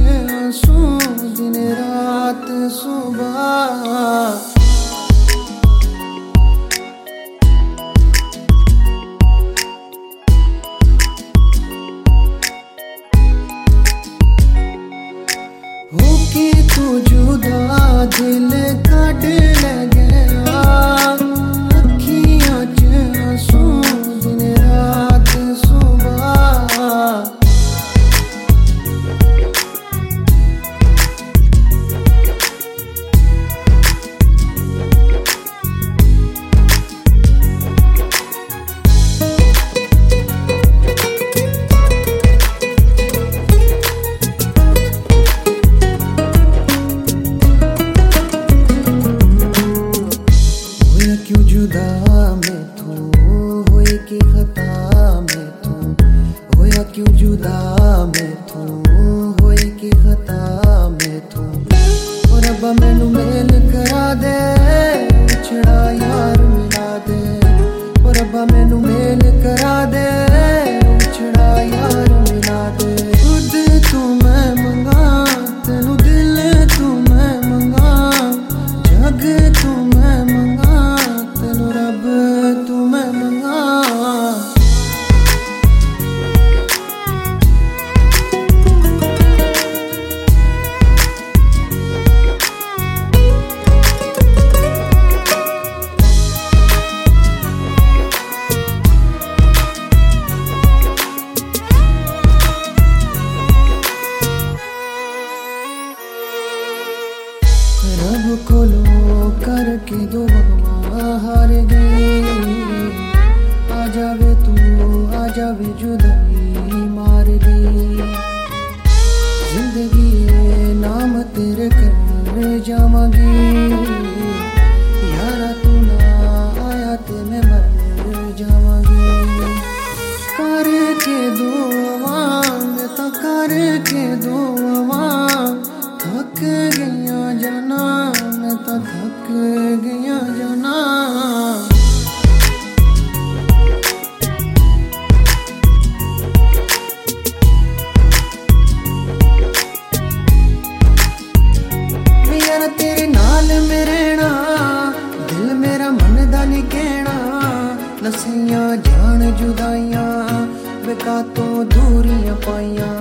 आंसू दिन रात सुबह। होके तू जुदा दिल काट ले गया, अखियां च आंसू दिन रात सुबह। क्यों जुदा मैं तू होए कि खता मैं तू होया, क्यों जुदा मैं तू होए कि खता मैं तू। और रब्बा मैनू मेल करा दे, छड़ा यार मिला दे। और रब्बा मैनू मेल करा दे, छड़ा यार मिला दे। खुद तू मैं मंगा तेनू, दिल तू मैं मंगा, जग तू मैं मंगा, रब तू मैं मंगा। रब कोलो करके दुआ हार गई, आ जावे तू आ जावे जुदाई मार गई। जिंदगी नाम तेरे कर जावांगी, यारा तू ना आया ते मैं मर जावांगी। करके दुआ मैं तो करके दुआ, थक गया जाना मैं तो थक गया जाना। यार तेरे नाल में रहना, दिल मेरा मन दा नहीं कहना। नसियां जान जुदाइयां, बेका तो दूरियां पाइयां।